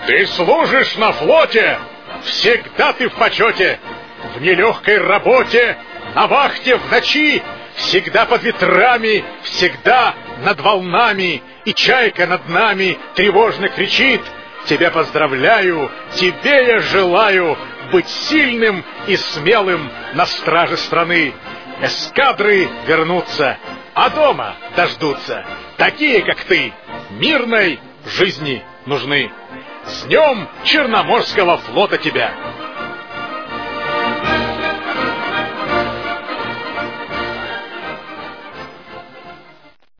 Ты служишь на флоте, всегда ты в почете, в нелегкой работе, на вахте в ночи, всегда под ветрами, всегда над волнами, и чайка над нами тревожно кричит. Тебя поздравляю, тебе я желаю быть сильным и смелым на страже страны. Эскадры вернутся, а дома дождутся. Такие, как ты, мирной жизни нужны. С днем Черноморского флота тебя!